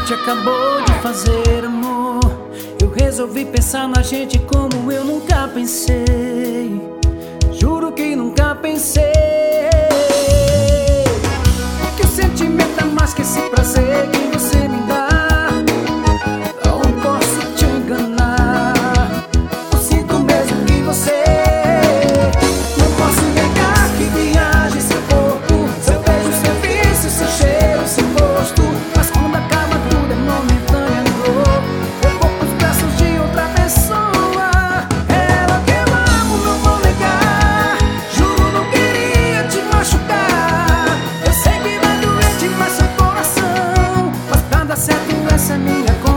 gente acabou de fazer amor, eu resolvi pensar na gente como eu nunca pensei. Juro que nunca pensei que o sentimento é mais que esse prazer que você me dá. Não posso te enganar, eu sinto mesmo que você. Não posso negar que viaja esse corpo, seu beijo, seu vício, seu cheiro, seu gosto. Mas quando acaba tudo é momentânea dor. Eu vou pros braços de outra pessoa. Ela que eu amo, não vou negar. Juro, não queria te machucar. Eu sei que vai doer demais seu coração, mas pra dar certo essa é minha